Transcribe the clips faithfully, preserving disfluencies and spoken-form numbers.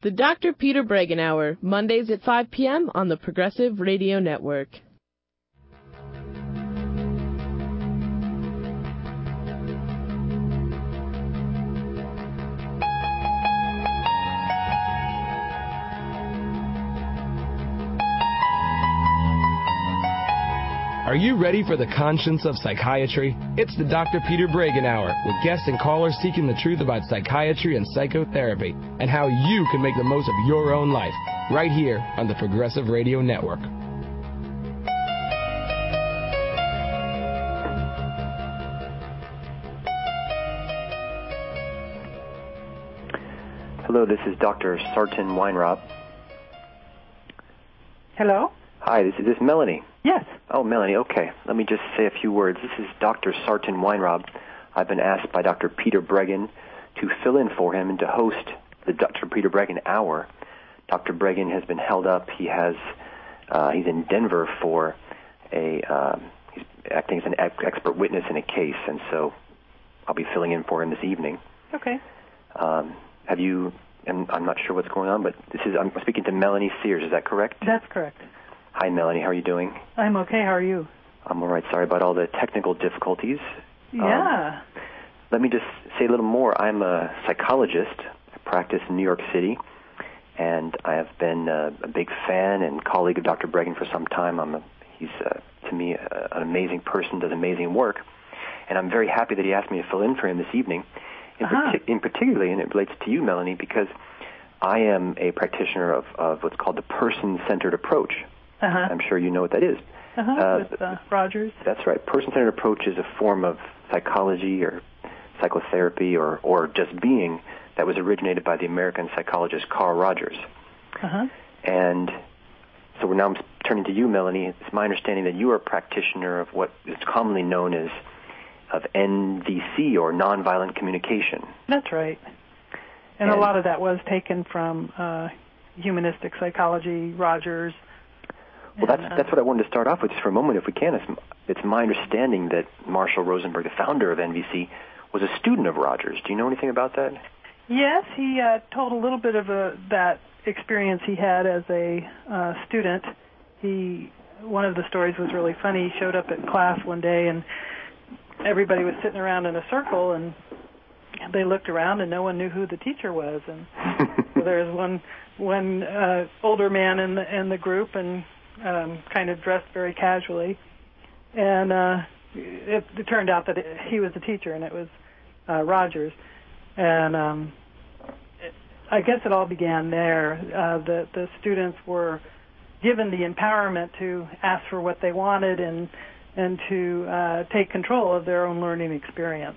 The Doctor Peter Breggin Hour, Mondays at five p.m. on the Progressive Radio Network. Are you ready for the conscience of psychiatry? It's the Doctor Peter Breggin Hour, with guests and callers seeking the truth about psychiatry and psychotherapy and how you can make the most of your own life, right here on the Progressive Radio Network. Hello, this is Doctor Sartin Weinrop. Hello? Hi, this is this Melanie? Yes. Oh, Melanie, okay. Let me just say a few words. This is Doctor Sartin Weinrop. I've been asked by Doctor Peter Breggin to fill in for him and to host the Doctor Peter Breggin Hour. Doctor Breggin has been held up. He has, uh, he's in Denver for a, uh, he's acting as an ex- expert witness in a case, and so I'll be filling in for him this evening. Okay. Um, have you, I'm, I'm not sure what's going on, but this is, I'm speaking to Melanie Sears, is that correct? That's correct. Hi, Melanie. How are you doing? I'm okay. How are you? I'm all right. Sorry about all the technical difficulties. Yeah. Um, let me just say a little more. I'm a psychologist. I practice in New York City, and I have been uh, a big fan and colleague of Doctor Breggin for some time. I'm a, he's, uh, to me, uh, an amazing person, does amazing work, and I'm very happy that he asked me to fill in for him this evening, in, uh-huh. partic- in particularly, and it relates to you, Melanie, because I am a practitioner of, of what's called the person-centered approach. Uh-huh. I'm sure you know what that is. Uh-huh, uh, with uh, Rogers. That's right. Person-centered approach is a form of psychology or psychotherapy or, or just being that was originated by the American psychologist Carl Rogers. Uh-huh. And so we're now turning to you, Melanie. It's my understanding that you are a practitioner of what is commonly known as of N V C, or nonviolent communication. That's right. And, and a lot of that was taken from uh, humanistic psychology, Rogers. Well, that's that's what I wanted to start off with just for a moment, if we can. It's, it's my understanding that Marshall Rosenberg, the founder of N V C, was a student of Rogers. Do you know anything about that? Yes, he uh, told a little bit of a, that experience he had as a uh, student. He one of the stories was really funny. He showed up at class one day, and everybody was sitting around in a circle, and they looked around, and no one knew who the teacher was. And so there was one one uh, older man in the in the group, and Um, kind of dressed very casually, and uh, it, it turned out that it, he was the teacher, and it was uh, Rogers. And um, it, I guess it all began there. Uh, the, the students were given the empowerment to ask for what they wanted and and to uh, take control of their own learning experience.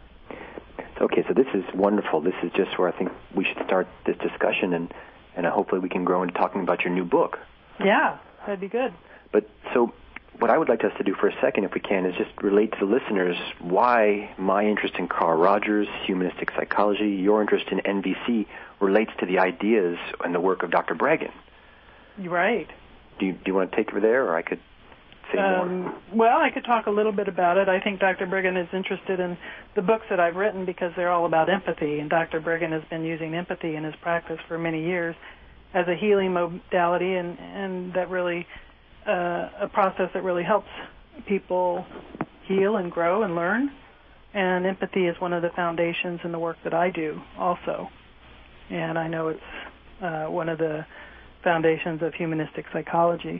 Okay, so this is wonderful. This is just where I think we should start this discussion, and, and hopefully we can grow into talking about your new book. Yeah. That'd be good. But so what I would like us to do for a second, if we can, is just relate to the listeners why my interest in Carl Rogers, humanistic psychology, your interest in N V C relates to the ideas and the work of Doctor Breggin. Right. Do you, do you want to take it there, or I could say um, more? Well, I could talk a little bit about it. I think Doctor Breggin is interested in the books that I've written because they're all about empathy, and Doctor Breggin has been using empathy in his practice for many years as a healing modality, and, and that really, uh, a process that really helps people heal and grow and learn. And empathy is one of the foundations in the work that I do also. And I know it's uh, one of the foundations of humanistic psychology.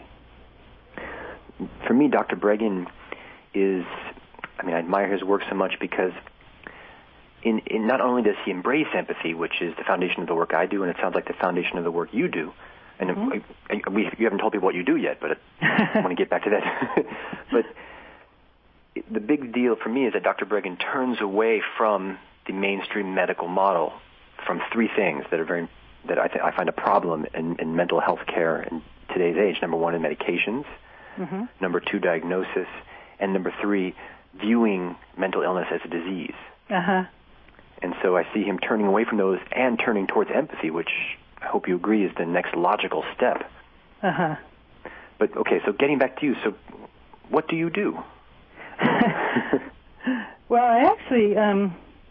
For me, Doctor Breggin is, I mean, I admire his work so much because In, in not only does he embrace empathy, which is the foundation of the work I do, and it sounds like the foundation of the work you do. And mm-hmm. I, I, we, you haven't told people what you do yet, but I want to get back to that. But the big deal for me is that Doctor Breggin turns away from the mainstream medical model, from three things that are very that I, th- I find a problem in, in mental health care in today's age. Number one is medications. Mm-hmm. Number two, diagnosis. And number three, viewing mental illness as a disease. Uh-huh. And so I see him turning away from those and turning towards empathy, which I hope you agree is the next logical step. Uh-huh. But, okay, so getting back to you, so what do you do? Well, I actually um,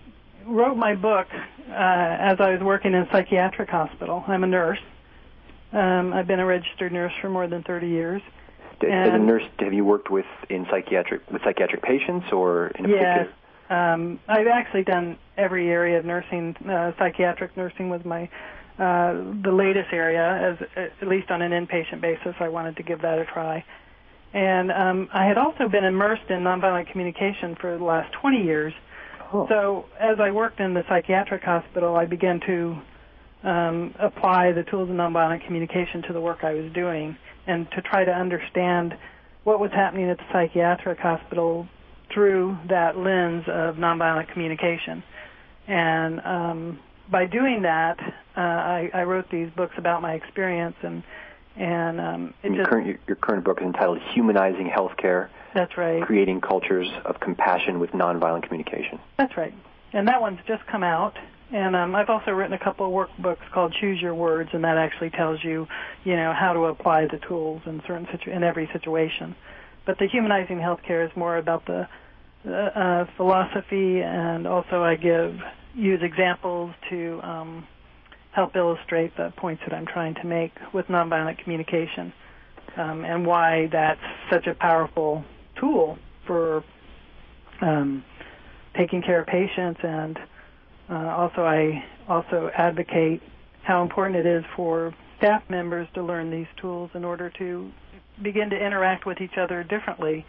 wrote my book uh, as I was working in a psychiatric hospital. I'm a nurse. Um, I've been a registered nurse for more than thirty years. As a nurse, have you worked with in psychiatric with psychiatric patients or in a yes, particular? Um, I've actually done every area of nursing. Uh, psychiatric nursing was my uh, the latest area, as at least on an inpatient basis. I wanted to give that a try. And um, I had also been immersed in nonviolent communication for the last twenty years. Oh. So as I worked in the psychiatric hospital, I began to um, apply the tools of nonviolent communication to the work I was doing and to try to understand what was happening at the psychiatric hospital through that lens of nonviolent communication. And um, by doing that, uh, I, I wrote these books about my experience, and and um, it and your, just, current, your current book is entitled Humanizing Healthcare. That's right. Creating Cultures of Compassion with Nonviolent Communication. That's right. And that one's just come out. And um, I've also written a couple of workbooks called Choose Your Words, and that actually tells you, you know, how to apply the tools in certain situ- in every situation. But the Humanizing Healthcare is more about the uh, philosophy, and also I give use examples to um, help illustrate the points that I'm trying to make with nonviolent communication, um, and why that's such a powerful tool for um, taking care of patients. And uh, also I also advocate how important it is for staff members to learn these tools in order to begin to interact with each other differently.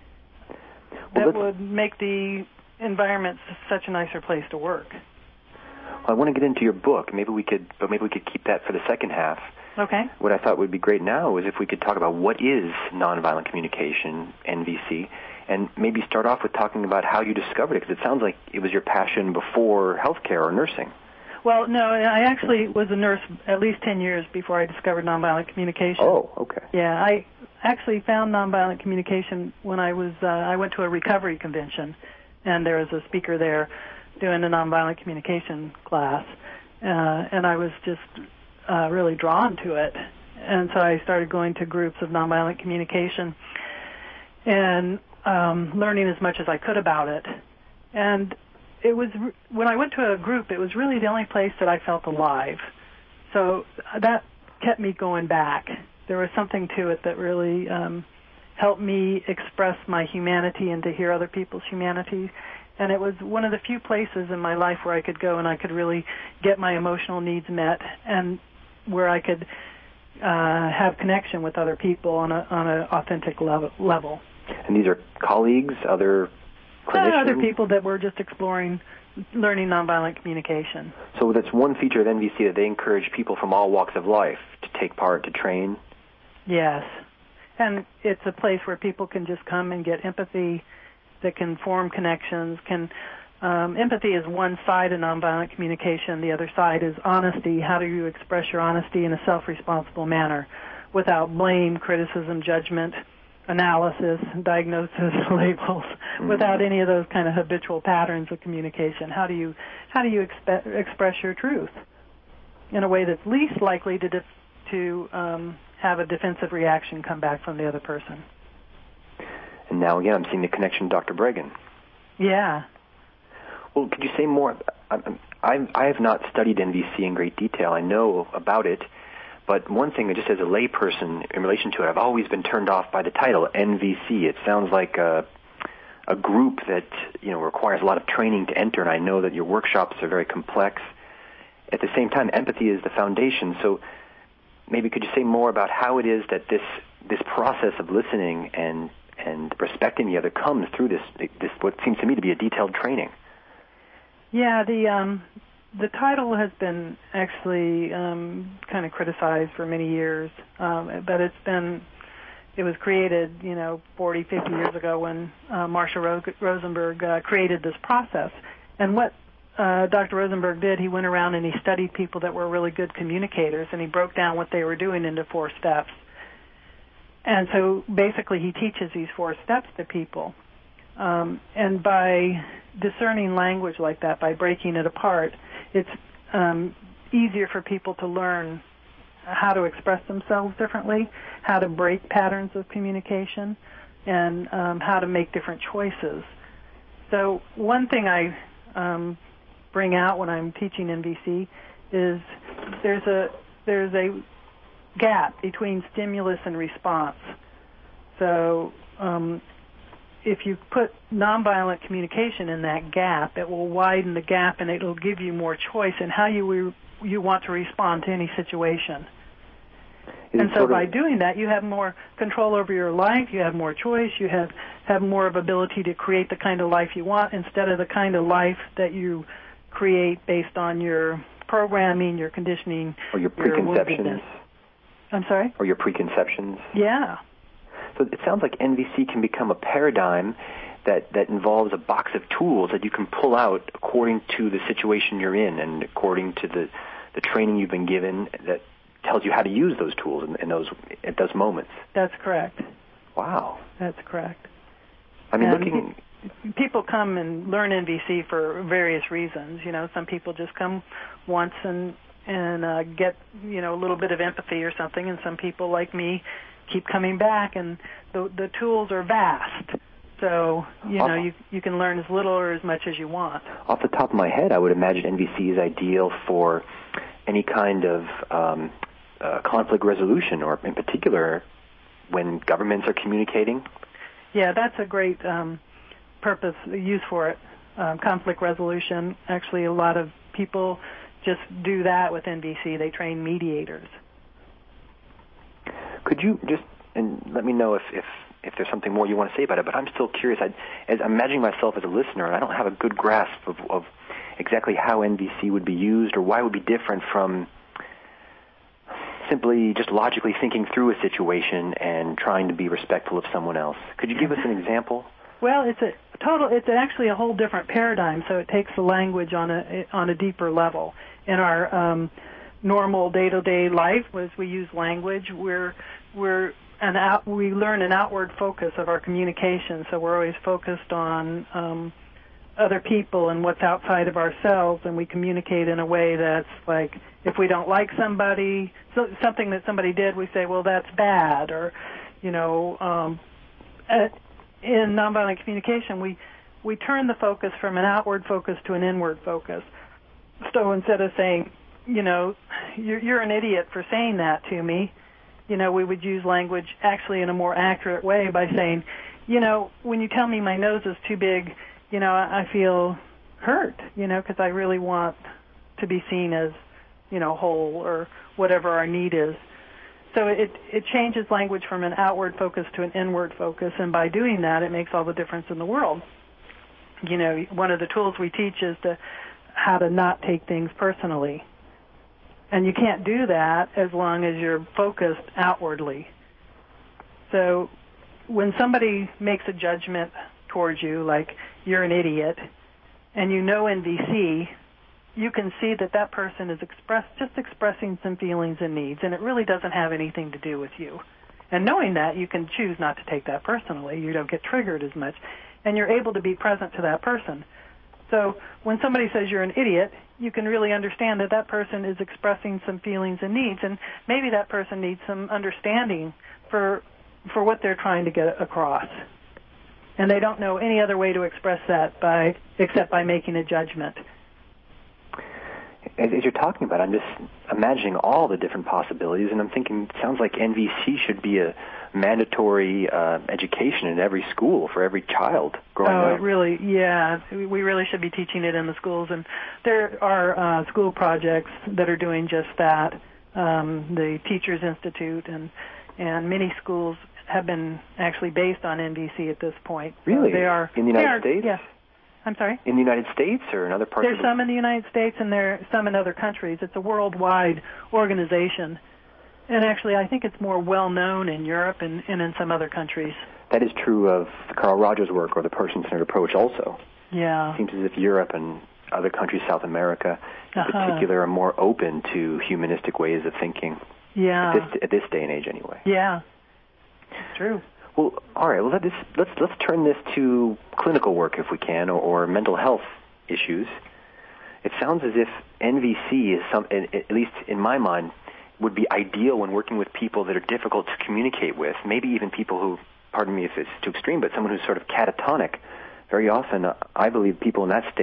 Well, that would make the environment such a nicer place to work. Well, I want to get into your book. Maybe we could, but maybe we could keep that for the second half. Okay. What I thought would be great now is if we could talk about what is nonviolent communication, N V C, and maybe start off with talking about how you discovered it, because it sounds like it was your passion before healthcare or nursing. Well, no, I actually was a nurse at least ten years before I discovered nonviolent communication. Oh, okay. Yeah, I actually found nonviolent communication when I was, uh, I went to a recovery convention, and there was a speaker there doing a nonviolent communication class, uh, and I was just uh, really drawn to it. And so I started going to groups of nonviolent communication and um, learning as much as I could about it. And it was, when I went to a group, it was really the only place that I felt alive. So that kept me going back. There was something to it that really um, helped me express my humanity and to hear other people's humanity. And it was one of the few places in my life where I could go and I could really get my emotional needs met, and where I could uh, have connection with other people on a on an authentic level. level. And these are colleagues, other clinicians? Uh, other people that were just exploring, learning nonviolent communication. So that's one feature of N V C, that they encourage people from all walks of life to take part, to train? Yes. And it's a place where people can just come and get empathy, that can form connections. Can um, empathy is one side of nonviolent communication. The other side is honesty. How do you express your honesty in a self-responsible manner without blame, criticism, judgment, analysis, diagnosis, labels, mm-hmm. without any of those kind of habitual patterns of communication? How do you how do you expe- express your truth in a way that's least likely to def- to um, have a defensive reaction come back from the other person? And now again, I'm seeing the connection to Doctor Breggin. Yeah. Well, could you say more? I, I have not studied N V C in great detail. I know about it, but one thing, just as a layperson in relation to it, I've always been turned off by the title, N V C. It sounds like a, a group that, you know, requires a lot of training to enter, and I know that your workshops are very complex. At the same time, empathy is the foundation, so maybe could you say more about how it is that this this process of listening and and respecting the other comes through this this what seems to me to be a detailed training? Yeah, the um, the title has been actually um, kind of criticized for many years, um, but it's been it was created, you know, forty, fifty years ago when uh, Marshall Ro- Rosenberg uh, created this process. And what uh, Doctor Rosenberg did, he went around and he studied people that were really good communicators, and he broke down what they were doing into four steps. And so basically he teaches these four steps to people. Um, and by discerning language like that, by breaking it apart, it's um, easier for people to learn how to express themselves differently, how to break patterns of communication, and um, how to make different choices. So one thing I um, bring out when I'm teaching N V C is there's a there's a gap between stimulus and response. So um, if you put nonviolent communication in that gap, it will widen the gap and it will give you more choice in how you re- you want to respond to any situation. Is and so sort of by doing that, you have more control over your life, you have more choice, you have, have more of ability to create the kind of life you want instead of the kind of life that you create based on your programming, your conditioning, or your preconceptions. Your I'm sorry? Or your preconceptions. Yeah. So it sounds like N V C can become a paradigm that, that involves a box of tools that you can pull out according to the situation you're in and according to the, the training you've been given that tells you how to use those tools in, in those at those moments. That's correct. Wow. That's correct. I mean, and looking... People come and learn N V C for various reasons. You know, some people just come once and and uh, get, you know, a little bit of empathy or something, and some people like me keep coming back, and the the tools are vast. So, you know, you you can learn as little or as much as you want. Off the top of my head, I would imagine N V C is ideal for any kind of um, uh, conflict resolution, or in particular when governments are communicating. Yeah, that's a great um, purpose, use for it. Um, conflict resolution. Actually, a lot of people just do that with N V C. They train mediators. Could you just and let me know if, if, if there's something more you want to say about it, but I'm still curious. I, as I'm imagining myself as a listener, and I don't have a good grasp of, of exactly how N V C would be used or why it would be different from simply just logically thinking through a situation and trying to be respectful of someone else. Could you give us an example? Well, it's a total. It's actually a whole different paradigm. So it takes the language on a on a deeper level. In our um, normal day-to-day life, as we use language, we're we're an out, we learn an outward focus of our communication. So we're always focused on um, other people and what's outside of ourselves, and we communicate in a way that's like, if we don't like somebody, so, something that somebody did, we say, well, that's bad, or, you know, um, at, in nonviolent communication, we we turn the focus from an outward focus to an inward focus. So instead of saying, you know, you're, you're an idiot for saying that to me, you know, we would use language actually in a more accurate way by saying, you know, when you tell me my nose is too big, you know, I feel hurt, you know, because I really want to be seen as, you know, whole or whatever our need is. So it it changes language from an outward focus to an inward focus, and by doing that, it makes all the difference in the world. You know, one of the tools we teach is to how to not take things personally. And you can't do that as long as you're focused outwardly. So when somebody makes a judgment towards you, like you're an idiot, and you know N V C, you can see that that person is express, just expressing some feelings and needs, and it really doesn't have anything to do with you. And knowing that, you can choose not to take that personally. You don't get triggered as much, and you're able to be present to that person. So when somebody says you're an idiot, you can really understand that that person is expressing some feelings and needs, and maybe that person needs some understanding for for what they're trying to get across. And they don't know any other way to express that by except by making a judgment. As, as you're talking about it, I'm just imagining all the different possibilities, and I'm thinking it sounds like N V C should be a mandatory uh, education in every school for every child growing oh, up. Oh, it really, yeah. We really should be teaching it in the schools, and there are uh, school projects that are doing just that. Um, the Teachers Institute and, and many schools have been actually based on N V C at this point. Really? So they are in the United are, States? Yes. I'm sorry? In the United States or in other parts There's of the some in the United States and there are some in other countries. It's a worldwide organization. And actually, I think it's more well-known in Europe and, and in some other countries. That is true of the Carl Rogers work or the person-centered approach also. Yeah. It seems as if Europe and other countries, South America in uh-huh. particular, are more open to humanistic ways of thinking. Yeah. At this, at this day and age, anyway. Yeah. It's true. Well, all right. Well, let this, let's let's turn this to clinical work, if we can, or, or mental health issues. It sounds as if N V C is some, at least in my mind, would be ideal when working with people that are difficult to communicate with. Maybe even people who, pardon me if it's too extreme, but someone who's sort of catatonic. Very often, uh, I believe people in that state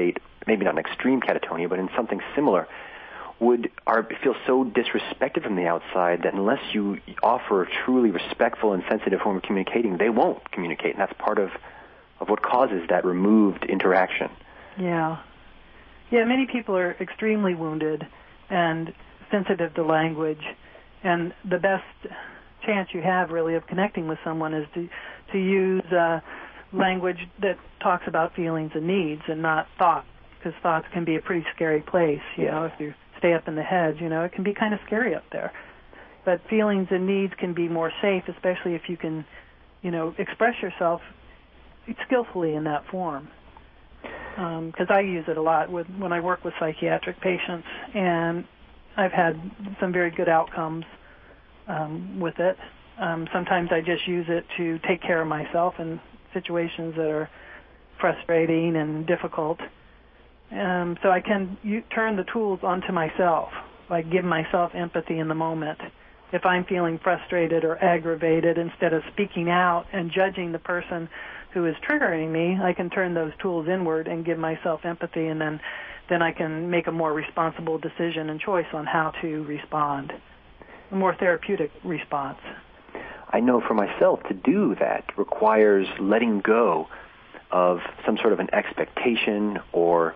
maybe not an extreme catatonia, but in something similar, would are feel so disrespected from the outside that unless you offer a truly respectful and sensitive form of communicating, they won't communicate, and that's part of, of what causes that removed interaction. Yeah. Yeah, many people are extremely wounded and sensitive to language, and the best chance you have really of connecting with someone is to to use uh, language that talks about feelings and needs and not thoughts, because thoughts can be a pretty scary place. You know, if you stay up in the head, you know, it can be kind of scary up there. But feelings and needs can be more safe, especially if you can, you know, express yourself skillfully in that form. Because um, I use it a lot with, when I work with psychiatric patients, and I've had some very good outcomes um, with it. Um, sometimes I just use it to take care of myself in situations that are frustrating and difficult. Um, so I can u- turn the tools onto myself, like give myself empathy in the moment. If I'm feeling frustrated or aggravated, instead of speaking out and judging the person who is triggering me, I can turn those tools inward and give myself empathy, and then, then I can make a more responsible decision and choice on how to respond, a more therapeutic response. I know for myself to do that requires letting go of some sort of an expectation or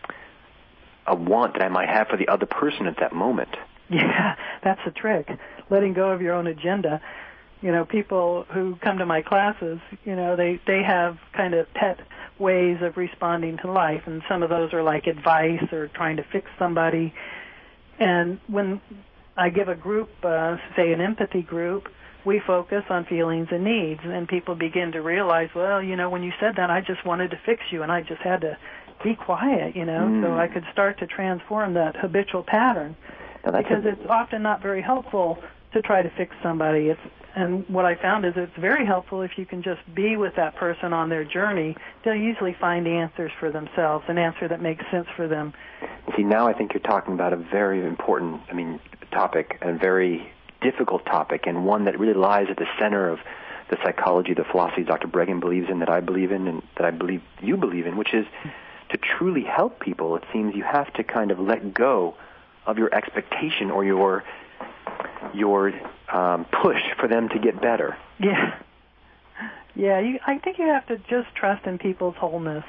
a want that I might have for the other person at that moment. Yeah, that's the trick, letting go of your own agenda. You know, people who come to my classes, you know, they, they have kind of pet ways of responding to life, and some of those are like advice or trying to fix somebody. And when I give a group, uh, say an empathy group, we focus on feelings and needs, and people begin to realize, well, you know, when you said that, I just wanted to fix you, and I just had to be quiet, you know, mm. so I could start to transform that habitual pattern. Because a- it's often not very helpful to try to fix somebody. It's, and what I found is it's very helpful if you can just be with that person on their journey. They'll usually find answers for themselves, an answer that makes sense for them. See, now I think you're talking about a very important, I mean, topic, and very difficult topic, and one that really lies at the center of the psychology, the philosophy Doctor Breggin believes in, that I believe in, and that I believe you believe in, which is to truly help people, it seems you have to kind of let go of your expectation or your your um, push for them to get better. Yeah. Yeah, you, I think you have to just trust in people's wholeness.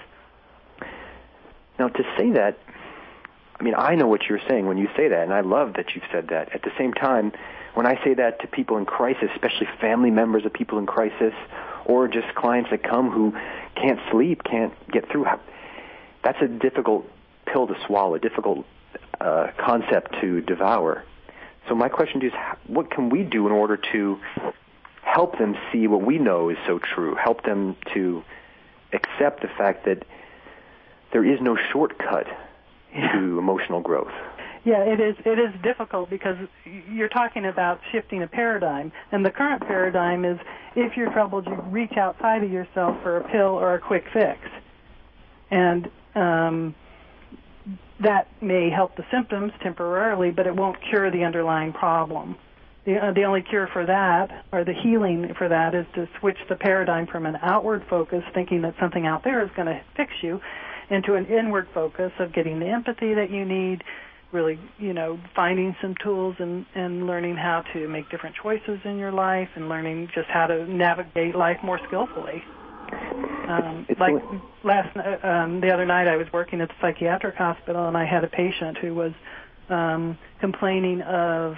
Now, to say that, I mean, I know what you're saying when you say that, and I love that you've said that. At the same time, when I say that to people in crisis, especially family members of people in crisis, or just clients that come who can't sleep, can't get through, that's a difficult pill to swallow, a difficult uh, concept to devour. So my question to you is, what can we do in order to help them see what we know is so true, help them to accept the fact that there is no shortcut yeah. to emotional growth? Yeah, it is it is difficult because you're talking about shifting a paradigm, and the current paradigm is if you're troubled, you reach outside of yourself for a pill or a quick fix. And um, that may help the symptoms temporarily, but it won't cure the underlying problem. The, uh, the only cure for that, or the healing for that, is to switch the paradigm from an outward focus, thinking that something out there is going to fix you, into an inward focus of getting the empathy that you need, really, you know, finding some tools and, and learning how to make different choices in your life and learning just how to navigate life more skillfully. Um, like last um, the other night, I was working at the psychiatric hospital, and I had a patient who was um, complaining of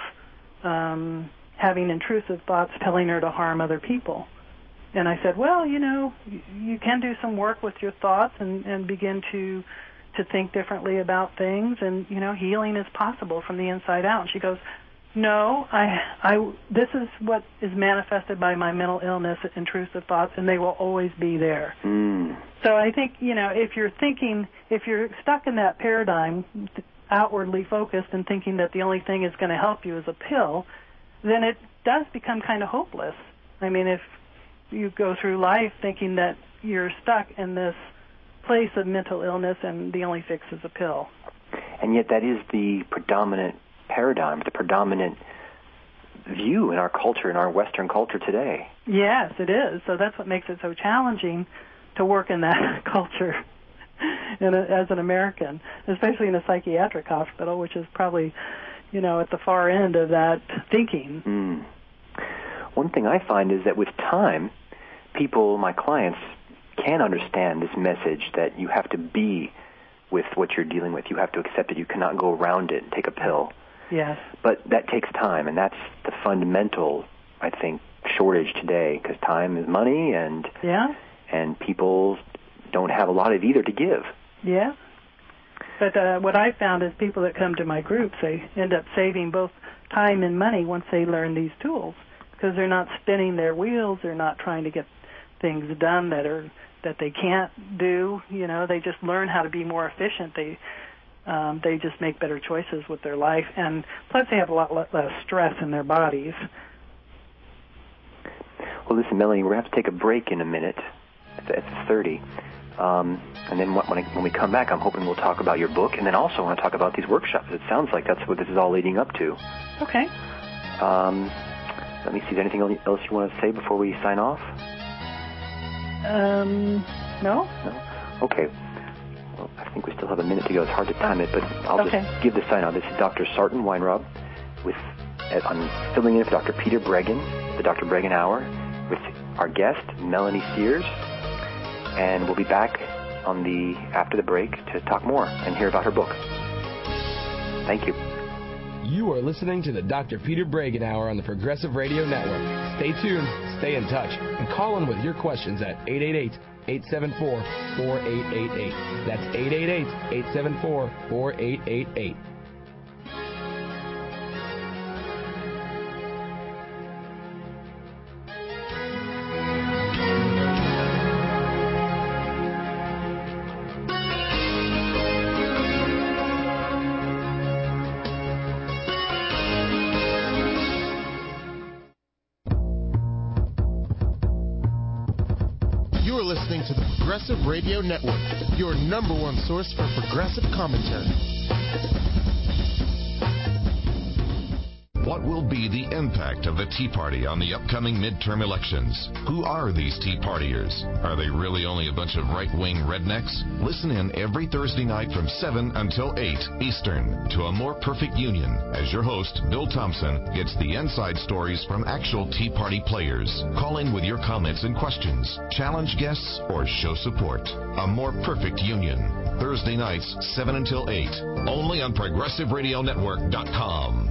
um, having intrusive thoughts telling her to harm other people. And I said, well, you know, you, you can do some work with your thoughts and, and begin to to think differently about things, and, you know, healing is possible from the inside out. And she goes, no, I, I, this is what is manifested by my mental illness, intrusive thoughts, and they will always be there. Mm. So I think, you know, if you're thinking, if you're stuck in that paradigm, outwardly focused and thinking that the only thing is going to help you is a pill, then it does become kind of hopeless. I mean, if you go through life thinking that you're stuck in this place of mental illness and the only fix is a pill. And yet that is the predominant paradigm, the predominant view in our culture, in our Western culture today. Yes, it is. So that's what makes it so challenging to work in that culture. in a, as an American, especially in a psychiatric hospital, which is probably, you know, at the far end of that thinking. Mm. One thing I find is that with time, people, my clients, can understand this message that you have to be with what you're dealing with. You have to accept it. You cannot go around it and take a pill. Yes. But that takes time, and that's the fundamental, I think, shortage today, because time is money, and yeah. and people don't have a lot of either to give. Yeah. But uh, what I found is people that come to my groups, they end up saving both time and money once they learn these tools, because they're not spinning their wheels, they're not trying to get things done that are that they can't do. You know, they just learn how to be more efficient. They um, they just make better choices with their life, and plus they have a lot less stress in their bodies. Well, listen, Melanie, we're going to have to take a break in a minute at the, at the thirty. Um, and then when, I, when we come back, I'm hoping we'll talk about your book, and then also want to talk about these workshops. It sounds like that's what this is all leading up to. Okay. Um, let me see. Is there anything else you want to say before we sign off? Um, no. No? Okay. Well, I think we still have a minute to go. It's hard to time it, but I'll okay. just give the sign-off. This is Doctor Sarton Weinrob. With, I'm filling in for Doctor Peter Breggin, the Doctor Breggin Hour, with our guest, Melanie Sears. And we'll be back on the after the break to talk more and hear about her book. Thank you. You are listening to the Doctor Peter Breggin Hour on the Progressive Radio Network. Stay tuned, stay in touch, and call in with your questions at eight eight eight, eight seven four, four eight eight eight. That's eight eight eight, eight seven four, four eight eight eight. To the Progressive Radio Network, your number one source for progressive commentary. What will be the impact of the Tea Party on the upcoming midterm elections? Who are these Tea Partiers? Are they really only a bunch of right-wing rednecks? Listen in every Thursday night from seven until eight Eastern to A More Perfect Union as your host, Bill Thompson, gets the inside stories from actual Tea Party players. Call in with your comments and questions, challenge guests, or show support. A More Perfect Union. Thursday nights, seven until eight. Only on Progressive Radio Network dot com.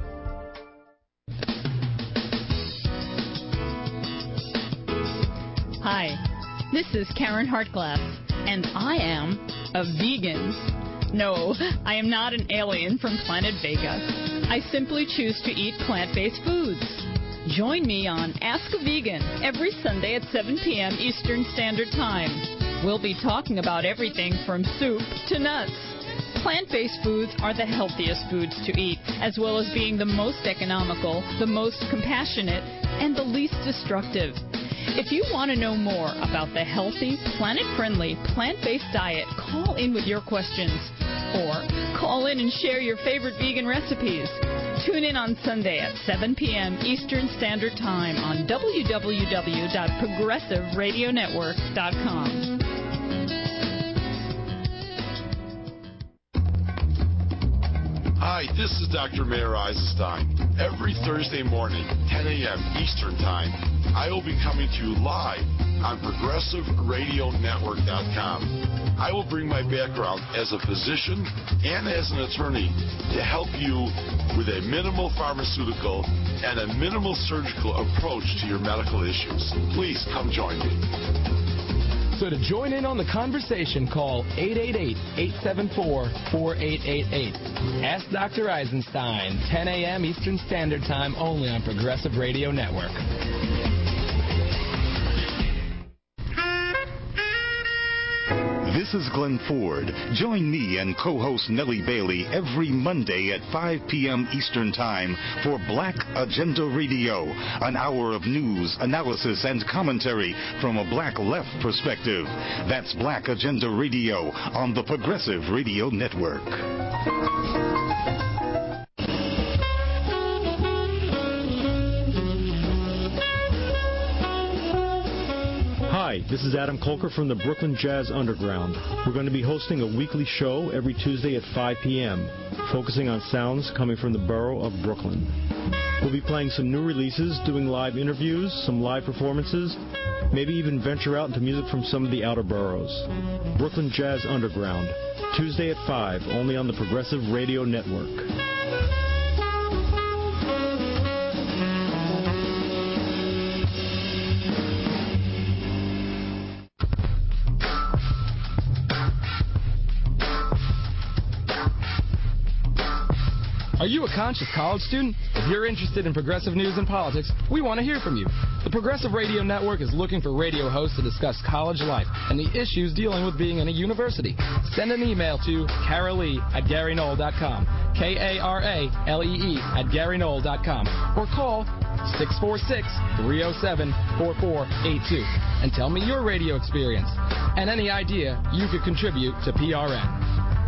Hi, this is Karen Hartglass, and I am a vegan. No, I am not an alien from planet Vega. I simply choose to eat plant-based foods. Join me on Ask a Vegan every Sunday at seven p.m. Eastern Standard Time. We'll be talking about everything from soup to nuts. Plant-based foods are the healthiest foods to eat, as well as being the most economical, the most compassionate, and the least destructive. If you want to know more about the healthy, planet-friendly, plant-based diet, call in with your questions. Or call in and share your favorite vegan recipes. Tune in on Sunday at seven p.m. Eastern Standard Time on w w w dot progressive radio network dot com. Hi, this is Doctor Mayor Eisenstein. Every Thursday morning, ten a.m. Eastern Time, I will be coming to you live on progressive radio network dot com. I will bring my background as a physician and as an attorney to help you with a minimal pharmaceutical and a minimal surgical approach to your medical issues. Please come join me. So to join in on the conversation, call eight eight eight, eight seven four, four eight eight eight. Ask Doctor Eisenstein, ten a.m. Eastern Standard Time, only on Progressive Radio Network. This is Glenn Ford. Join me and co-host Nellie Bailey every Monday at five p.m. Eastern Time for Black Agenda Radio, an hour of news, analysis, and commentary from a black left perspective. That's Black Agenda Radio on the Progressive Radio Network. Hi, Hi, this is Adam Kolker from the Brooklyn Jazz Underground. We're going to be hosting a weekly show every Tuesday at five p.m., focusing on sounds coming from the borough of Brooklyn. We'll be playing some new releases, doing live interviews, some live performances, maybe even venture out into music from some of the outer boroughs. Brooklyn Jazz Underground, Tuesday at five, only on the Progressive Radio Network. Are you a conscious college student? If you're interested in progressive news and politics, we want to hear from you. The Progressive Radio Network is looking for radio hosts to discuss college life and the issues dealing with being in a university. Send an email to Karalee at Gary Knoll dot com, K A R A L E E at Gary Knoll dot com, or call six four six, three oh seven, four four eight two and tell me your radio experience and any idea you could contribute to P R N.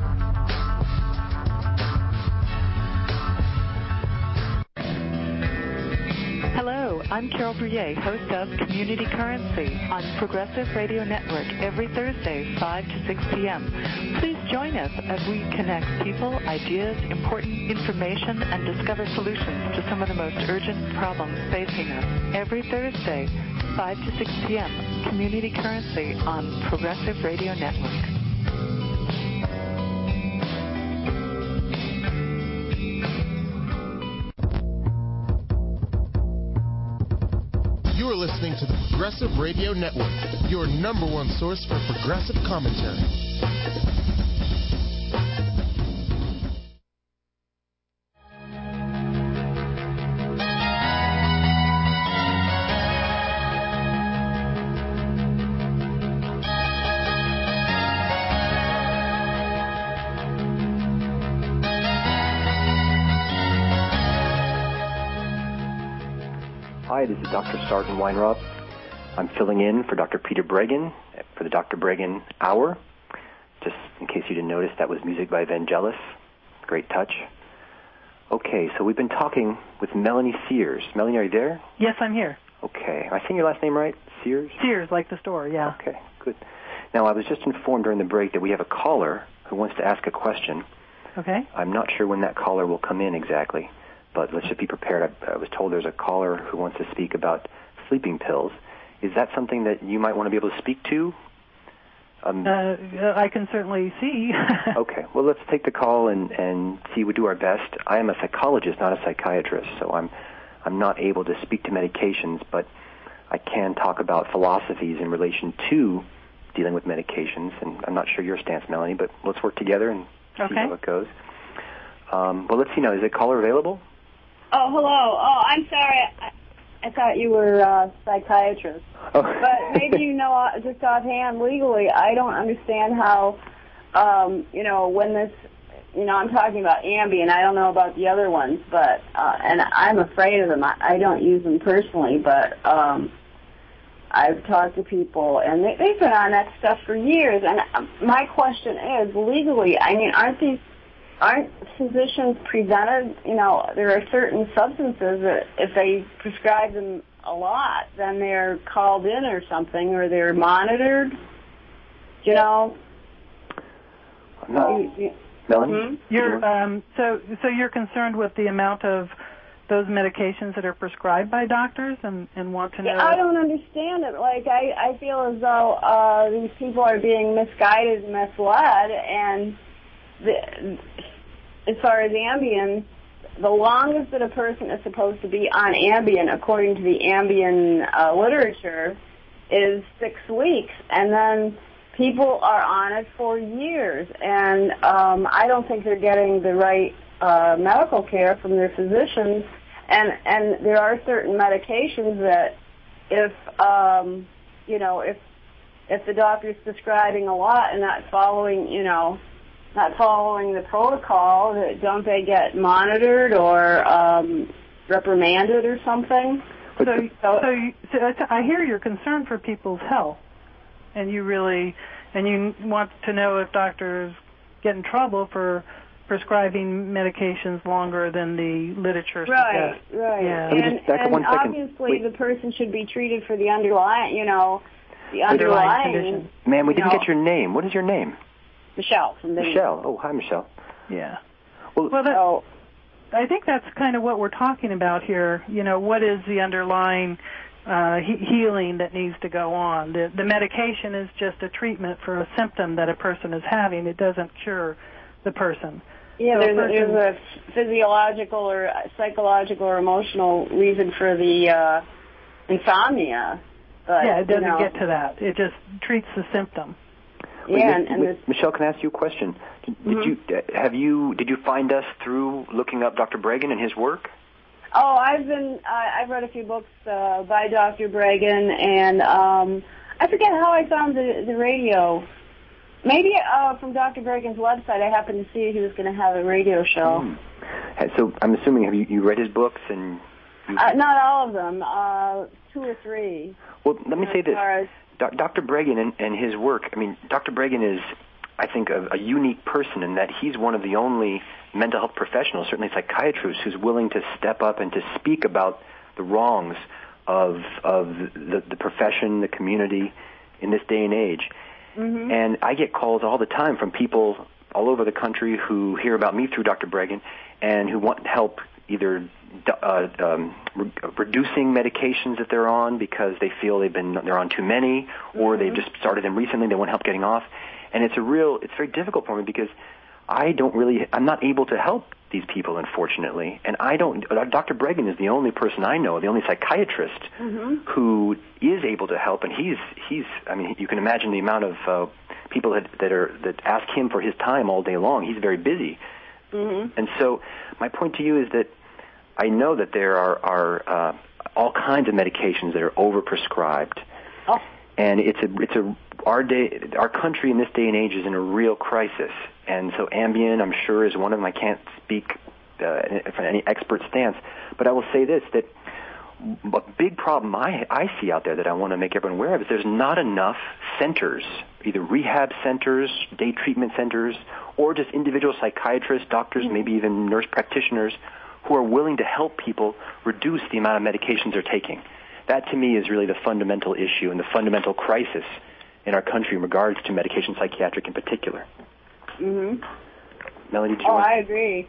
Hello, I'm Carol Brouillet, host of Community Currency on Progressive Radio Network every Thursday, five to six p.m. Please join us as we connect people, ideas, important information, and discover solutions to some of the most urgent problems facing us. Every Thursday, five to six p.m., Community Currency on Progressive Radio Network. You are listening to the Progressive Radio Network, your number one source for progressive commentary. Hi, this is Doctor Sergeant Weinrob. I'm filling in for Doctor Peter Breggin for the Doctor Breggin Hour. Just in case you didn't notice, that was music by Vangelis. Great touch. Okay, so we've been talking with Melanie Sears. Melanie, are you there? Yes, I'm here. Okay. Am I saying your last name right? Sears? Sears, like the store, yeah. Okay, good. Now, I was just informed during the break that we have a caller who wants to ask a question. Okay. I'm not sure when that caller will come in exactly, but let's just be prepared. I, I was told there's a caller who wants to speak about sleeping pills. Is that something that you might want to be able to speak to? Um, uh, I can certainly see. Okay. Well, let's take the call and, and see. We do our best. I am a psychologist, not a psychiatrist, so I'm I'm not able to speak to medications, but I can talk about philosophies in relation to dealing with medications. And I'm not sure your stance, Melanie, but let's work together and okay. see how it goes. Um, well, let's see now. Is the caller available? Oh, hello. Oh, I'm sorry. I, I thought you were a psychiatrist. Oh. But maybe you know, uh, just offhand, legally, I don't understand how, um, you know, when this, you know, I'm talking about Ambien. I don't know about the other ones, but, uh, and I'm afraid of them. I, I don't use them personally, but um, I've talked to people, and they, they've been on that stuff for years. And my question is, legally, I mean, aren't these Aren't physicians prevented, you know, there are certain substances that if they prescribe them a lot, then they're called in or something, or they're monitored, you know? No. You, you, Melanie? hmm? You're, um, so, so you're concerned with the amount of those medications that are prescribed by doctors and, and want to know? Yeah, I don't understand it. Like, I, I feel as though uh, these people are being misguided and misled, and The, as far as Ambien, the longest that a person is supposed to be on Ambien, according to the Ambien uh, literature, is six weeks. And then people are on it for years. And um, I don't think they're getting the right uh, medical care from their physicians. And, and there are certain medications that if, um, you know, if, if the doctor's prescribing a lot and not following, you know, not following the protocol, don't they get monitored or um, reprimanded or something? So, so, so, you, so I hear you're concerned for people's health, and you really, and you want to know if doctors get in trouble for prescribing medications longer than the literature right, suggests. Right, yeah. And, and obviously Wait. the person should be treated for the underlying, you know, the underlying condition. Ma'am, we didn't know, get your name. What is your name? Michelle from Binghamton. Michelle. Oh, hi, Michelle. Yeah. Well, well that, so, I think that's kind of what we're talking about here. You know, what is the underlying uh, he- healing that needs to go on? The, the medication is just a treatment for a symptom that a person is having. It doesn't cure the person. Yeah, so there's, a a, person, there's a physiological or psychological or emotional reason for the uh, insomnia. But, yeah, it doesn't you know, get to that. It just treats the symptom. Yeah, Wait, and, and wait, Michelle, can I ask you a question? Did, mm-hmm. did you uh, have you did you find us through looking up Doctor Breggin and his work? Oh, I've been I, I've read a few books uh, by Doctor Breggin, and um, I forget how I found the, the radio. Maybe uh, from Doctor Breggins' website, I happened to see he was going to have a radio show. Hmm. So I'm assuming have you, you read his books and? You... Uh, not all of them, uh, two or three. Well, let me say this. As... Doctor Breggin and, and his work, I mean, Doctor Breggin is, I think, a, a unique person in that he's one of the only mental health professionals, certainly psychiatrists, who's willing to step up and to speak about the wrongs of of the, the profession, the community in this day and age. Mm-hmm. And I get calls all the time from people all over the country who hear about me through Doctor Breggin and who want help either uh, um, re- reducing medications that they're on because they feel they've been they're on too many, or mm-hmm. they've just started them recently. They want help getting off, and it's a real it's very difficult for me because I don't really I'm not able to help these people, unfortunately, and I don't. Doctor Breggin is the only person I know, the only psychiatrist mm-hmm. who is able to help, and he's he's. I mean, you can imagine the amount of uh, people that that are that ask him for his time all day long. He's very busy, mm-hmm. and so my point to you is that I know that there are are uh, all kinds of medications that are overprescribed, oh. and it's a it's a our day our country in this day and age is in a real crisis. And so Ambien, I'm sure, is one of them. I can't speak uh, from any expert stance, but I will say this, that a big problem I, I see out there that I want to make everyone aware of is there's not enough centers, either rehab centers, day treatment centers, or just individual psychiatrists, doctors, maybe even nurse practitioners, who are willing to help people reduce the amount of medications they're taking. That, to me, is really the fundamental issue and the fundamental crisis in our country in regards to medication psychiatric in particular. Mm-hmm. Melanie, did you oh, want to... I agree.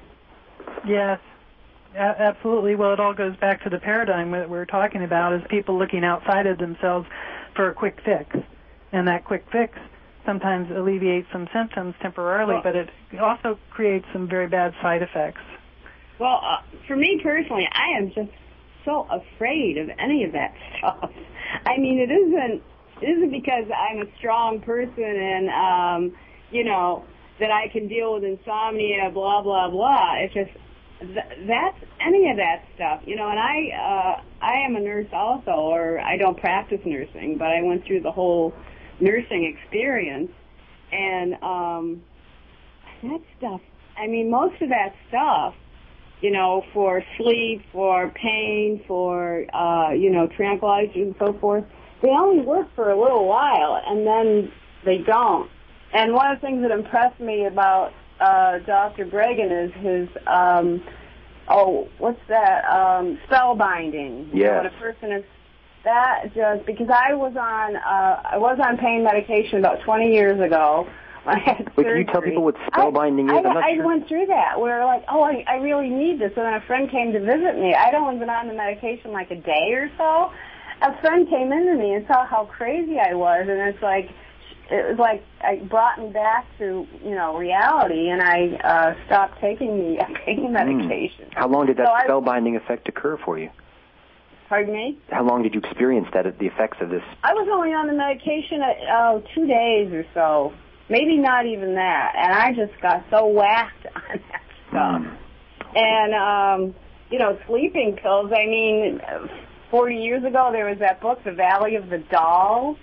Yes, a- absolutely. Well, it all goes back to the paradigm that we're talking about, is people looking outside of themselves for a quick fix. And that quick fix sometimes alleviates some symptoms temporarily, well, but it also creates some very bad side effects. Well, uh, for me personally, I am just so afraid of any of that stuff. I mean, it isn't, it isn't because I'm a strong person and, um, you know, that I can deal with insomnia, blah, blah, blah. It's just, th- that's any of that stuff, you know, and I, uh, I am a nurse also, or I don't practice nursing, but I went through the whole nursing experience, and, um, that stuff, I mean, most of that stuff, you know, for sleep, for pain, for, uh, you know, tranquilizers and so forth, they only work for a little while, and then they don't. And one of the things that impressed me about uh, Doctor Breggin is his, um, oh, what's that, um, spellbinding. Yes. You know, when a person is, that just, because I was on, uh, I was on pain medication about twenty years ago. When I had Wait, surgery. can you tell people what spellbinding I, is? I'm not I, sure. I went through that. Where like, oh, I, I really need this. And then a friend came to visit me. I'd only been on the medication like a day or so. A friend came into me and saw how crazy I was, and it's like, it was like it brought me back to, you know, reality, and I uh, stopped taking the pain medication. Mm. How long did that so spellbinding I, effect occur for you? Pardon me? How long did you experience that, the effects of this? I was only on the medication uh, two days or so, maybe not even that, and I just got so whacked on that stuff. Mm. And, um, you know, sleeping pills, I mean, forty years ago there was that book, The Valley of the Dolls.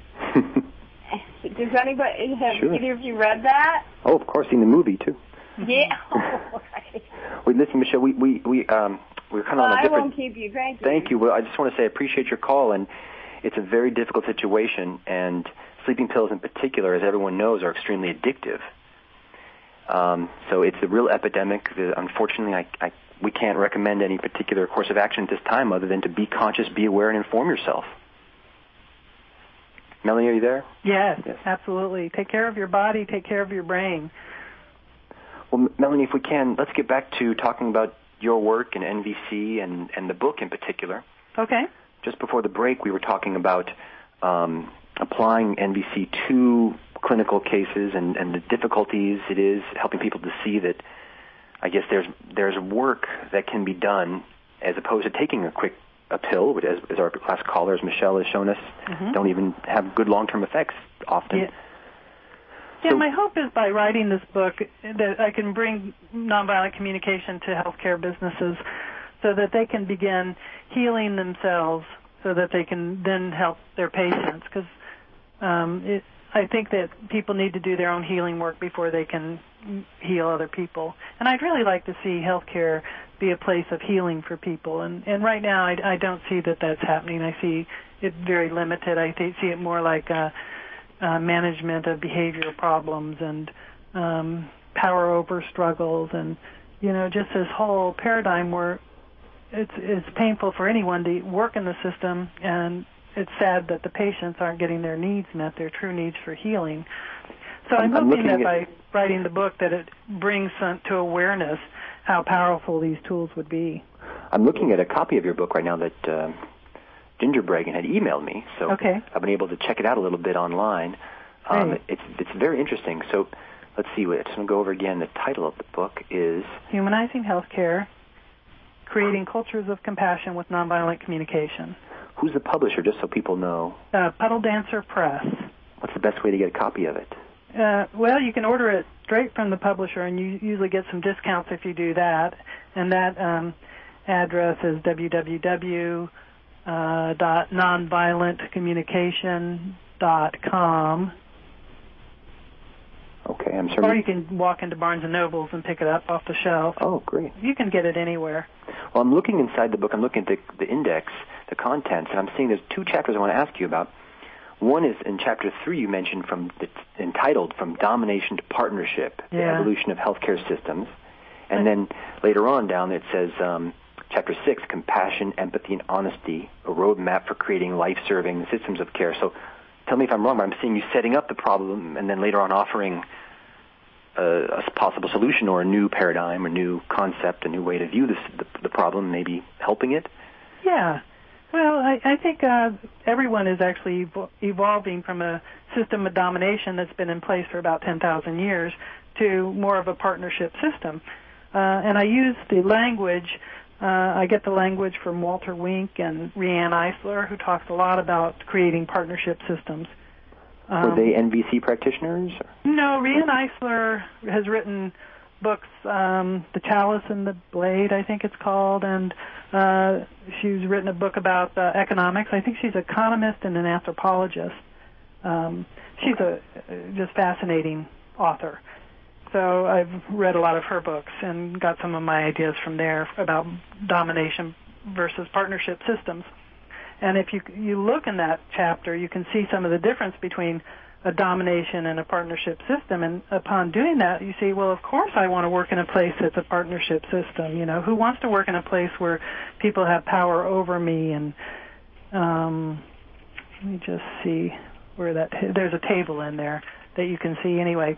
Does anybody, have sure. either of you read that? Oh, of course, seen the movie, too. Yeah. Oh, right. Wait, listen, Michelle, we, we, we, um, we're kind of well, on a different... I won't keep you. Thank you. Thank you. Well, I just want to say I appreciate your call, and it's a very difficult situation, and sleeping pills in particular, as everyone knows, are extremely addictive. Um, so it's a real epidemic. Unfortunately, I, I, we can't recommend any particular course of action at this time other than to be conscious, be aware, and inform yourself. Melanie, are you there? Yes, yes, absolutely. Take care of your body, take care of your brain. Well, Melanie, if we can, let's get back to talking about your work and N V C and, and the book in particular. Okay. Just before the break, we were talking about um, applying N V C to clinical cases and, and the difficulties it is helping people to see that, I guess, there's there's work that can be done as opposed to taking a quick a pill, which, as, as our last caller, as Michelle has shown us, mm-hmm. don't even have good long-term effects often. Yeah. Yeah, so, my hope is by writing this book that I can bring nonviolent communication to healthcare businesses so that they can begin healing themselves so that they can then help their patients. Because um, it, I think that people need to do their own healing work before they can heal other people. And I'd really like to see healthcare be a place of healing for people. And, and right now I, I don't see that that's happening. I see it very limited. I th- see it more like a Uh, management of behavioral problems and um, power over struggles, and you know, just this whole paradigm where it's it's painful for anyone to work in the system, and it's sad that the patients aren't getting their needs met, their true needs for healing. So I'm, I'm hoping that at, by writing the book that it brings some, to awareness how powerful these tools would be. I'm looking at a copy of your book right now that Uh Ginger Bregan had emailed me, so okay. I've been able to check it out a little bit online. Um, right. It's it's very interesting. So let's see. I'm just going to go over again. The title of the book is Humanizing Healthcare, Creating Cultures of Compassion with Nonviolent Communication. Who's the publisher, just so people know? Uh, Puddle Dancer Press. What's the best way to get a copy of it? Uh, well, you can order it straight from the publisher, and you usually get some discounts if you do that. And that um, address is w w w Uh, dot nonviolent communication dot com. Okay, I'm sorry. Or you can walk into Barnes and Nobles and pick it up off the shelf. Oh, great. You can get it anywhere. Well, I'm looking inside the book. I'm looking at the, the index, the contents, and I'm seeing there's two chapters I want to ask you about. One is in chapter three you mentioned from it's entitled From Domination to Partnership, yeah. the Evolution of Healthcare Systems. And then later on down it says um, Chapter six, Compassion, Empathy, and Honesty, a roadmap for creating life-serving systems of care. So tell me if I'm wrong, but I'm seeing you setting up the problem and then later on offering a, a possible solution or a new paradigm, a new concept, a new way to view this, the, the problem, maybe helping it. Yeah. Well, I, I think uh, everyone is actually evo- evolving from a system of domination that's been in place for about ten thousand years to more of a partnership system. Uh, and I use the language Uh, I get the language from Walter Wink and Riane Eisler, who talks a lot about creating partnership systems. Um, Were they N V C practitioners? Or? No, Riane Eisler has written books, um, The Chalice and the Blade, I think it's called, and uh, she's written a book about uh, economics. I think she's an economist and an anthropologist. Um, she's a just fascinating author. So I've read a lot of her books and got some of my ideas from there about domination versus partnership systems. And if you you look in that chapter, you can see some of the difference between a domination and a partnership system. And upon doing that, you see, well, of course I want to work in a place that's a partnership system. You know, who wants to work in a place where people have power over me? And um, let me just see where that t- there's a table in there that you can see anyway.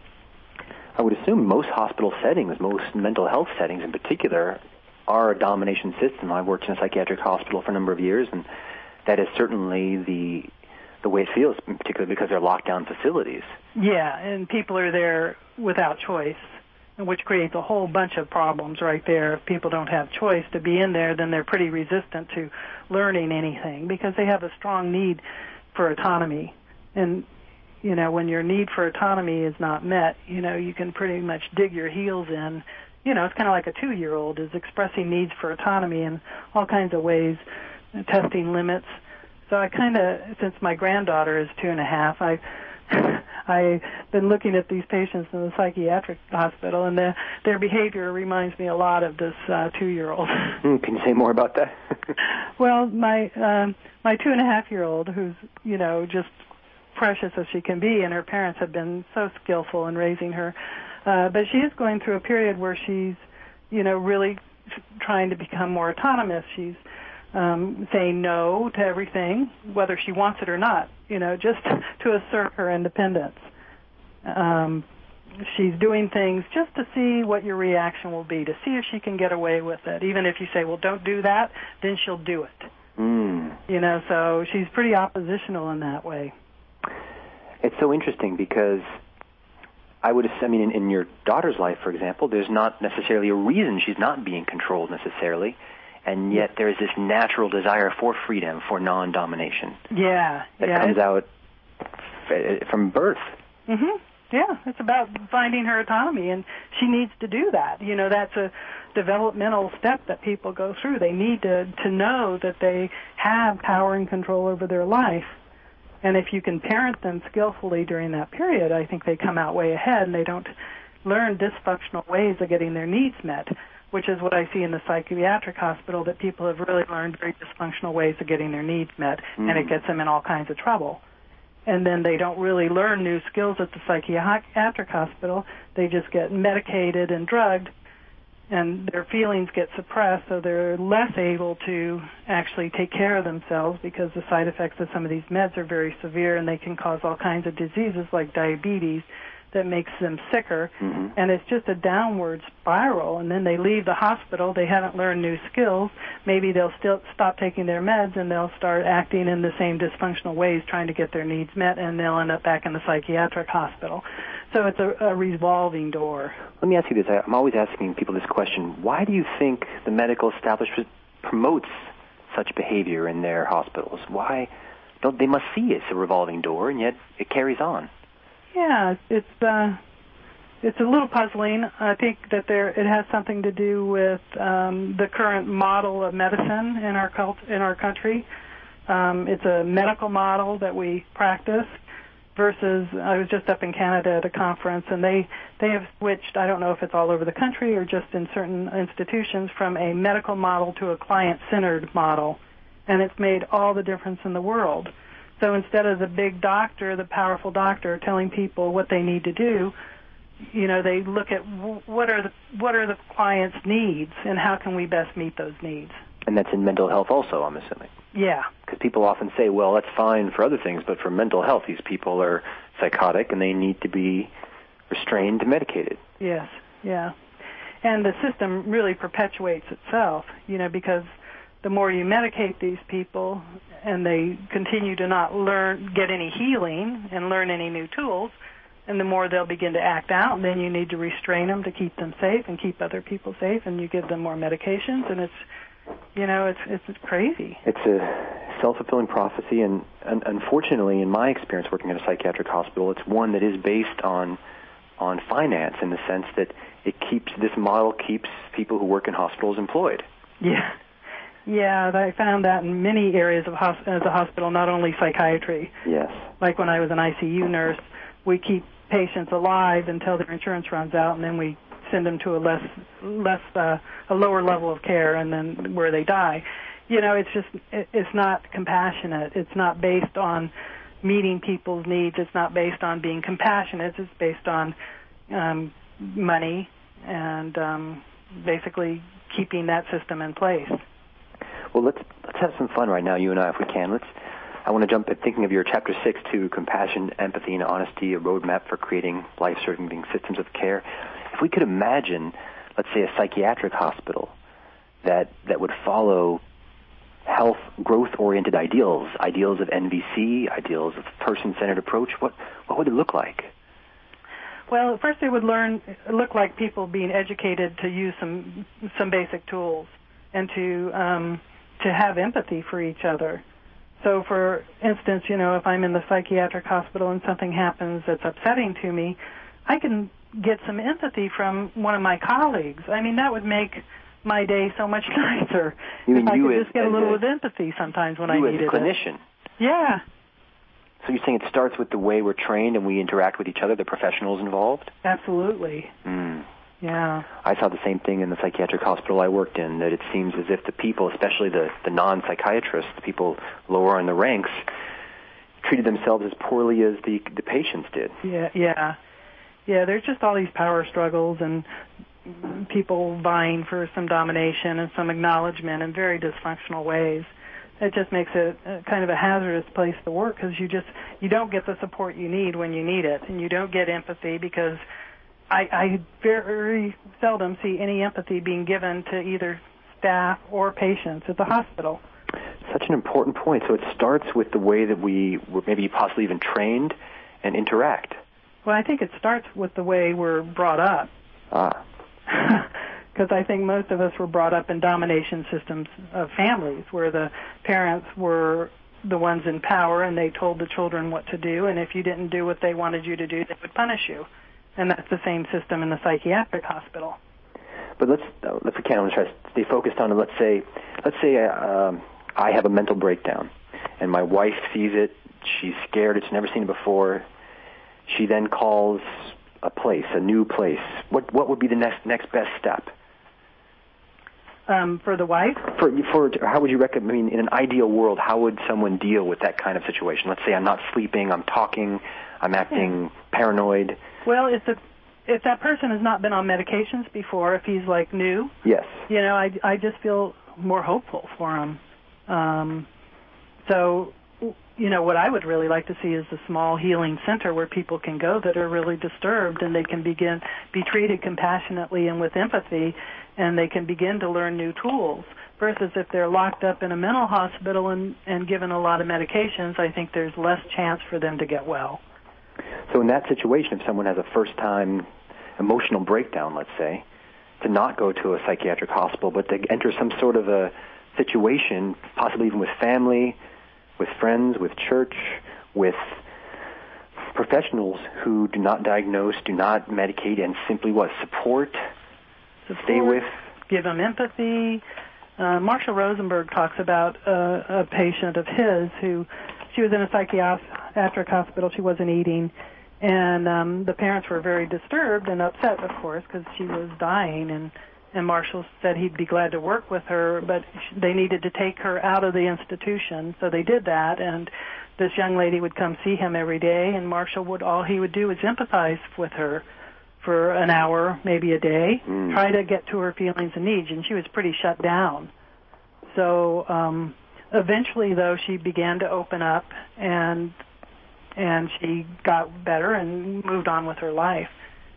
I would assume most hospital settings, most mental health settings in particular, are a domination system. I worked in a psychiatric hospital for a number of years, and that is certainly the the way it feels, particularly because they're locked-down facilities. Yeah, and people are there without choice, which creates a whole bunch of problems right there. If people don't have choice to be in there, then they're pretty resistant to learning anything because they have a strong need for autonomy. And you know, when your need for autonomy is not met, you know, you can pretty much dig your heels in. You know, it's kind of like a two-year-old is expressing needs for autonomy in all kinds of ways, testing limits. So I kind of, since my granddaughter is two and a half, I, I've been looking at these patients in the psychiatric hospital, and the, their behavior reminds me a lot of this uh, two-year-old. Mm, can you say more about that? Well, my um, my two-and-a-half-year-old, who's, you know, just precious as she can be, and her parents have been so skillful in raising her. Uh, but she is going through a period where she's, you know, really trying to become more autonomous. She's um, saying no to everything, whether she wants it or not, you know, just to assert her independence. Um, she's doing things just to see what your reaction will be, to see if she can get away with it. Even if you say, well, don't do that, then she'll do it. Mm. You know, so she's pretty oppositional in that way. It's so interesting because I would, I mean, in, in your daughter's life, for example, there's not necessarily a reason she's not being controlled necessarily, and yet there is this natural desire for freedom, for non-domination. Yeah. That yeah, comes out f- from birth. Mm-hmm. Yeah, it's about finding her autonomy, and she needs to do that. You know, that's a developmental step that people go through. They need to, to know that they have power and control over their life. And if you can parent them skillfully during that period, I think they come out way ahead, and they don't learn dysfunctional ways of getting their needs met, which is what I see in the psychiatric hospital, that people have really learned very dysfunctional ways of getting their needs met, mm. and it gets them in all kinds of trouble. And then they don't really learn new skills at the psychiatric hospital. They just get medicated and drugged, and their feelings get suppressed, so they're less able to actually take care of themselves because the side effects of some of these meds are very severe, and they can cause all kinds of diseases like diabetes that makes them sicker. Mm-hmm. And it's just a downward spiral. And then they leave the hospital. They haven't learned new skills. Maybe they'll still stop taking their meds, and they'll start acting in the same dysfunctional ways, trying to get their needs met, and they'll end up back in the psychiatric hospital. So it's a, a revolving door. Let me ask you this. I'm always asking people this question. Why do you think the medical establishment promotes such behavior in their hospitals? Why don't they must see it's a revolving door, and yet it carries on? Yeah, it's uh, it's a little puzzling. I think that there it has something to do with um, the current model of medicine in our cult, in our country. Um, it's a medical model that we practice versus I was just up in Canada at a conference, and they they have switched. I don't know if it's all over the country or just in certain institutions, from a medical model to a client-centered model, and it's made all the difference in the world. So instead of the big doctor, the powerful doctor, telling people what they need to do, you know, they look at what are the what are the client's needs and how can we best meet those needs. And that's in mental health also, I'm assuming. Yeah. Because people often say, well, that's fine for other things, but for mental health, these people are psychotic and they need to be restrained and medicated. Yes, yeah. And the system really perpetuates itself, you know, because the more you medicate these people and they continue to not learn, get any healing and learn any new tools, and the more they'll begin to act out, and then you need to restrain them to keep them safe and keep other people safe, and you give them more medications, and it's, you know, it's it's crazy. It's a self-fulfilling prophecy, and, and unfortunately, in my experience working at a psychiatric hospital, it's one that is based on on finance in the sense that it keeps, this model keeps people who work in hospitals employed. Yeah. Yeah, I found that in many areas of hosp- as a hospital, not only psychiatry. Yes. Like when I was an I C U nurse, we keep patients alive until their insurance runs out, and then we send them to a less, less, uh, a lower level of care, and then where they die. You know, it's just, it, it's not compassionate. It's not based on meeting people's needs. It's not based on being compassionate. It's based on um, money and um, basically keeping that system in place. Well, let's let's have some fun right now, you and I, if we can. Let's. I want to jump at thinking of your chapter six to compassion, empathy, and honesty, a roadmap for creating life-serving systems of care. If we could imagine, let's say, a psychiatric hospital that that would follow health, growth-oriented ideals, ideals of N V C, ideals of person-centered approach, what what would it look like? Well, first it would learn look like people being educated to use some some basic tools and to um, to have empathy for each other. So, for instance, you know, if I'm in the psychiatric hospital and something happens that's upsetting to me, I can get some empathy from one of my colleagues. I mean, that would make my day so much nicer. You if mean I you could as, just get a as little a, of empathy sometimes when I you needed it. You as a clinician. It. Yeah. So you're saying it starts with the way we're trained and we interact with each other, the professionals involved? Absolutely. Mm. Yeah. I saw the same thing in the psychiatric hospital I worked in, that it seems as if the people, especially the, the non-psychiatrists, the people lower in the ranks, treated themselves as poorly as the the patients did. Yeah, yeah. Yeah, there's just all these power struggles, and, people vying for some domination and some acknowledgement in very dysfunctional ways. It just makes it a, kind of a hazardous place to work because you just you don't get the support you need when you need it, and you don't get empathy because I, I very seldom see any empathy being given to either staff or patients at the hospital. Such an important point. So it starts with the way that we were maybe possibly even trained and interact. Well, I think it starts with the way we're brought up. Ah. Because I think most of us were brought up in domination systems of families where the parents were the ones in power and they told the children what to do, and if you didn't do what they wanted you to do, they would punish you. And that's the same system in the psychiatric hospital. But let's, uh, if we can, let's try to stay focused on it. Let's say, let's say uh, um, I have a mental breakdown, and my wife sees it. She's scared. It's never seen it before. She then calls a place, a new place. What what would be the next next best step? Um, for the wife? For for how would you recommend? I mean, in an ideal world, how would someone deal with that kind of situation? Let's say I'm not sleeping, I'm talking, I'm acting yeah. paranoid. Well, if the if that person has not been on medications before, if he's like new, yes, you know, I I just feel more hopeful for him. Um, so, you know, what I would really like to see is a small healing center where people can go that are really disturbed and they can begin be treated compassionately and with empathy, and they can begin to learn new tools. Versus if they're locked up in a mental hospital and, and given a lot of medications, I think there's less chance for them to get well. So in that situation, if someone has a first-time emotional breakdown, let's say, to not go to a psychiatric hospital, but to enter some sort of a situation, possibly even with family, with friends, with church, with professionals who do not diagnose, do not medicate, and simply what? Support, Support stay with. Give them empathy. Uh, Marshall Rosenberg talks about uh, a patient of his who, she was in a psychiatric hospital, she wasn't eating, and um, the parents were very disturbed and upset, of course, because she was dying, and And Marshall said he'd be glad to work with her, but they needed to take her out of the institution, so they did that. And this young lady would come see him every day, and Marshall would all he would do is empathize with her for an hour, maybe a day, mm. try to get to her feelings and needs. And she was pretty shut down. So um, eventually, though, she began to open up, and and she got better and moved on with her life.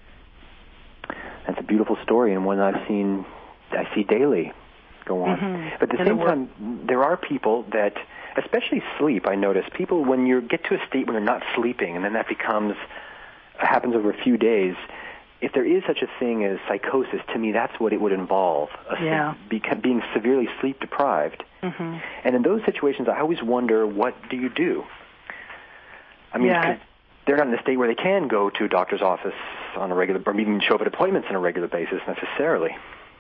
That's a beautiful story, and one I've seen, I see daily go on. Mm-hmm. But at the same time, there are people that, especially sleep, I notice, people, when you get to a state when you're not sleeping, and then that becomes, happens over a few days, if there is such a thing as psychosis, to me that's what it would involve, a yeah. beca- being severely sleep deprived. Mm-hmm. And in those situations, I always wonder, what do you do? I mean, yeah. they're not in a state where they can go to a doctor's office on a regular, or even show up at appointments on a regular basis necessarily.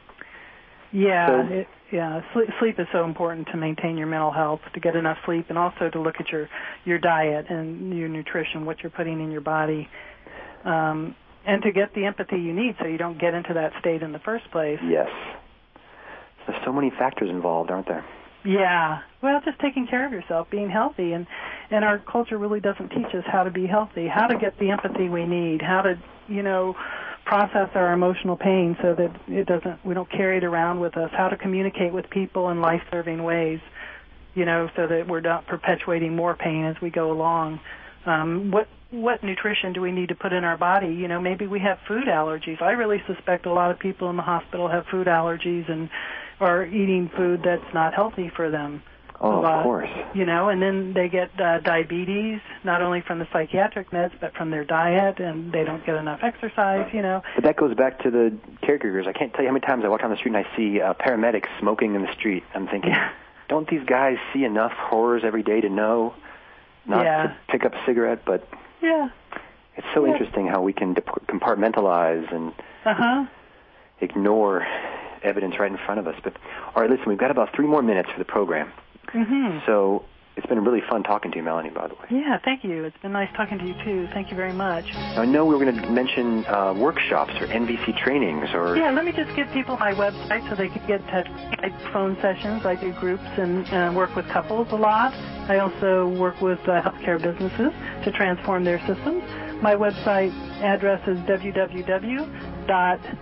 Yeah, so, it, yeah. Sleep, sleep is so important to maintain your mental health, to get enough sleep, and also to look at your, your diet and your nutrition, what you're putting in your body, um, and to get the empathy you need so you don't get into that state in the first place. Yes. There's so many factors involved, aren't there? Yeah. Well, just taking care of yourself, being healthy, and and our culture really doesn't teach us how to be healthy, how to get the empathy we need, how to, you know, process our emotional pain so that it doesn't, we don't carry it around with us, how to communicate with people in life-serving ways, you know, so that we're not perpetuating more pain as we go along. Um, what what nutrition do we need to put in our body? You know, maybe we have food allergies. I really suspect a lot of people in the hospital have food allergies and are eating food that's not healthy for them. Oh, of course. You know, and then they get uh, diabetes, not only from the psychiatric meds, but from their diet, and they don't get enough exercise, you know. But that goes back to the caregivers. I can't tell you how many times I walk down the street and I see uh, paramedics smoking in the street. I'm thinking, yeah. don't these guys see enough horrors every day to know not yeah. to pick up a cigarette? But yeah. it's so yeah. interesting how we can dep- compartmentalize and uh-huh. ignore evidence right in front of us. But all right, listen, we've got about three more minutes for the program. Mm-hmm. So it's been really fun talking to you, Melanie, by the way. Yeah, thank you. It's been nice talking to you, too. Thank you very much. Now, I know we were going to mention uh, workshops or N V C trainings or... Yeah, let me just give people my website so they can get in touch. I do phone sessions. I do groups and uh, work with couples a lot. I also work with uh, healthcare businesses to transform their systems. My website address is w w w dot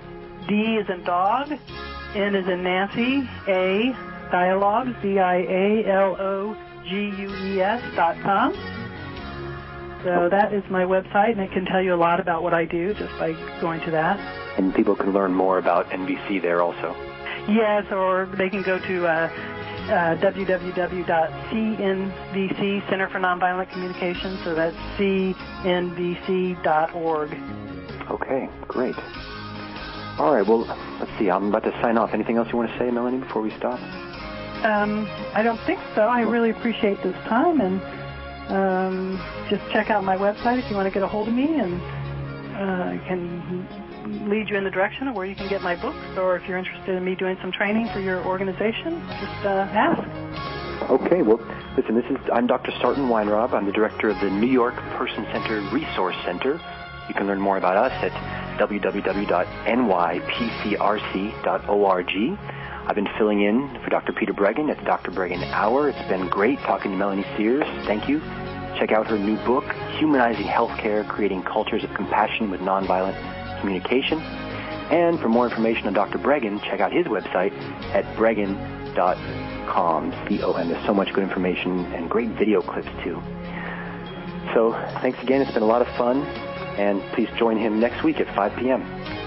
D is in dog, N is in Nancy, A, Dialogues, D I A L O G U E S dot com. So that is my website, and it can tell you a lot about what I do just by going to that. And people can learn more about N V C there also. Yes, or they can go to uh, uh, w w w dot c n v c, Center for Nonviolent Communication, so that's c n v c dot org. Okay, great. All right, well, let's see. I'm about to sign off. Anything else you want to say, Melanie, before we stop? Um, I don't think so. I really appreciate this time, and um, just check out my website if you want to get a hold of me, and uh, I can lead you in the direction of where you can get my books, or if you're interested in me doing some training for your organization, just uh, ask. Okay, well, listen, this is I'm Doctor Sarton Weinrob. I'm the director of the New York Person Center Resource Center. You can learn more about us at w w w dot n y p c r c dot org. I've been filling in for Doctor Peter Breggin at the Doctor Breggin Hour. It's been great talking to Melanie Sears. Thank you. Check out her new book, Humanizing Healthcare, Creating Cultures of Compassion with Nonviolent Communication. And for more information on Doctor Breggin, check out his website at breggin dot com. B O M. There's so much good information and great video clips, too. So thanks again. It's been a lot of fun. And please join him next week at five p.m.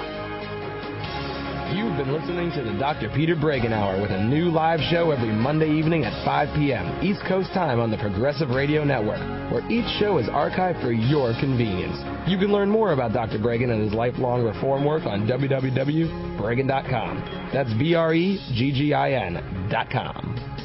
You've been listening to the Doctor Peter Breggin Hour with a new live show every Monday evening at five p.m. East Coast time on the Progressive Radio Network, where each show is archived for your convenience. You can learn more about Doctor Breggin and his lifelong reform work on w w w dot breggin dot com. That's B R E G G I N dot com.